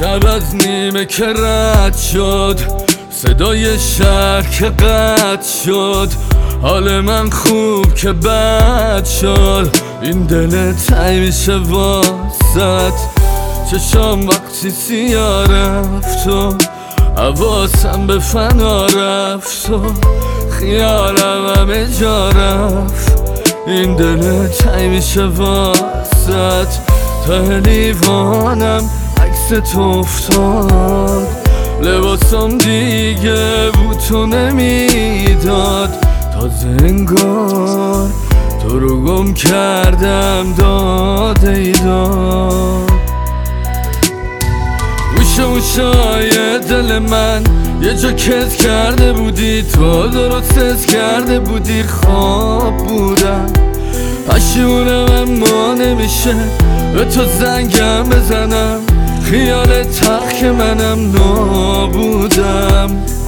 شب از نیمه که رد شد، صدای شهر که قطع شد، حال من خوب که بد شد. این دل تنگ میشه واسط، چشام وقتی سیاه رفت و حواسم به فنا رفت و خیالم همه جا رفت. این دل تنگ میشه واسط، تا لیوانم عکس تو افتاد، لباسم دیگه بوتو نمیداد. تازه انگار تو رو گم کردم داده ای داد. گوشه دل من یه جا کز کرده بودی، تو درست حس کرده بودی خواب بودم. پشیمونم اما نمیشه به تو زنگم بزنم، خیال تلخ که منم نابودم.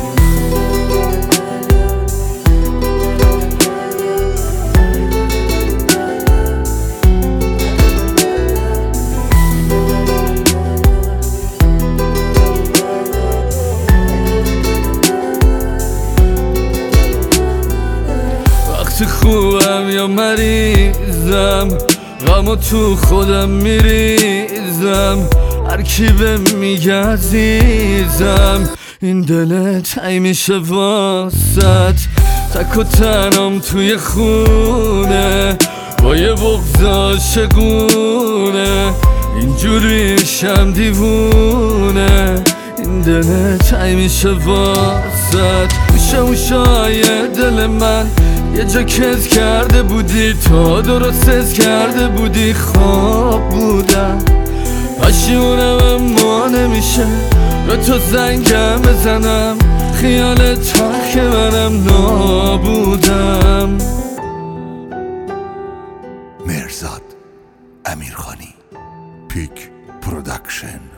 وقتی خوبم یا مریضم، غمو تو خودم میریزم، هر کی به میگه عزیزم. این دل تنگ میشه واسط، تک و تنم توی خونه با یه بغض عاشقونه، اینجوری میشم دیوونه. این دل تنگ میشه واسط، گوشه دل من یه جا کز کرده بودی، تو درست حس کرده بودی خواب بودم. پشیمونم اما نمیشه به تو زنگم بزنم، خیال تلخ منم نابودم. مرزاد امیرخانی، پیک پرودکشن.